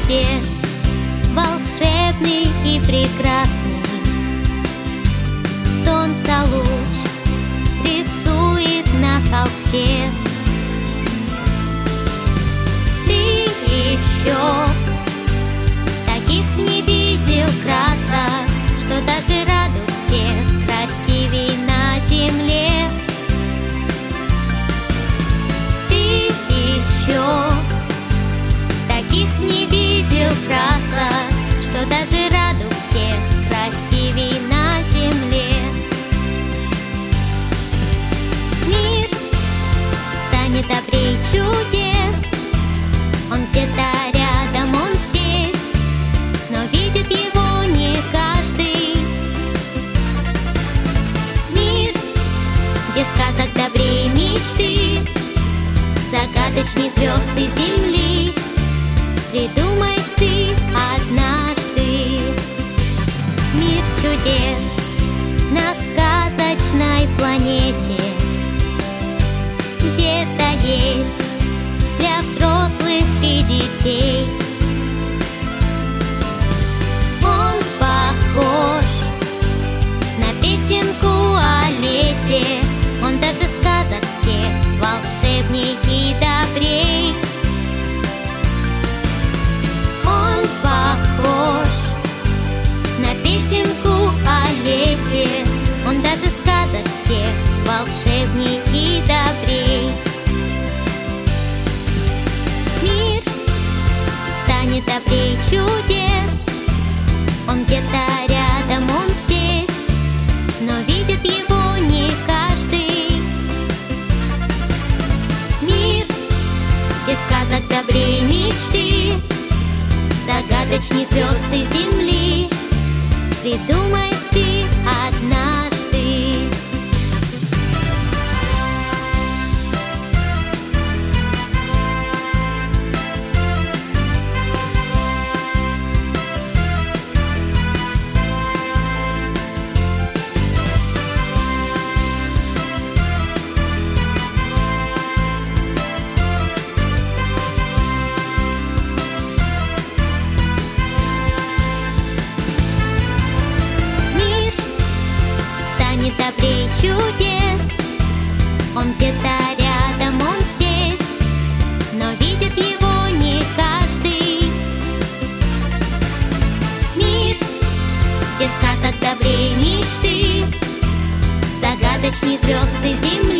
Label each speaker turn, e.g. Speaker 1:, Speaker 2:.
Speaker 1: чудес, волшебный и прекрасный. Солнца луч рисует на холсте. Ты еще таких не видел красок, что даже радуг всех красивей на земле. Ты еще таких не видел красок, что даже радуг всех красивей на земле. Мир станет добрей чудес, он где-то рядом, он здесь, но видит его не каждый. Мир, где сказок добрей мечты, загадочней звезд и земли, придумаешь ты однажды. Мир чудес на сказочной планете где-то есть для взрослых и детей. Он похож на песенку о лете, он даже сказок всех волшебней и добрей. Он похож на песенку о лете, он даже сказок всех волшебней и добрей. Мир станет добрей чудес, он где-то рядом, он здесь, но видит его не каждый. Мир, где сказок добрей мечты, загадочней звезд и земли, придумаешь ты однажды. Добрей чудес, он где-то рядом, он здесь, но видит его не каждый. Мир, где сказок добрей мечты, загадочней звезд и земли,